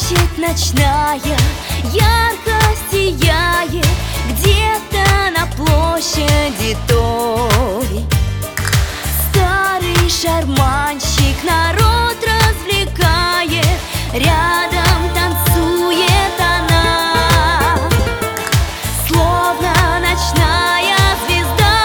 Площадь ночная ярко сияет, где-то на площади той. Старый шарманщик народ развлекает, рядом танцует она, словно ночная звезда.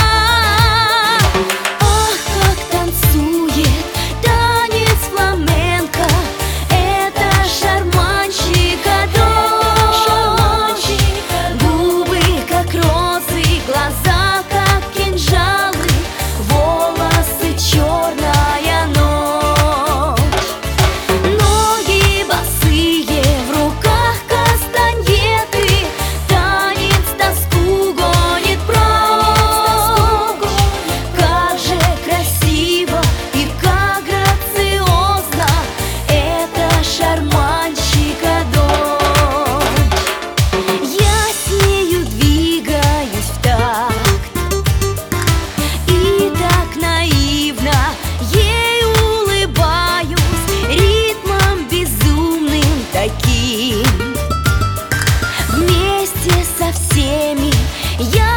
Ах, как танцует танец фламенко, это шарманщика дочь. Губы как розы, глаза как кинжалы, волосы черная ночь. Ноги босые, в руках кастаньеты, танец тоску гонит прочь. Как же красиво и как грациозно это шарманщика дочь. Я с нею двигаюсь в такт и так наивно ей улыбаюсь, ритмом безумным таким. Вместе со всеми я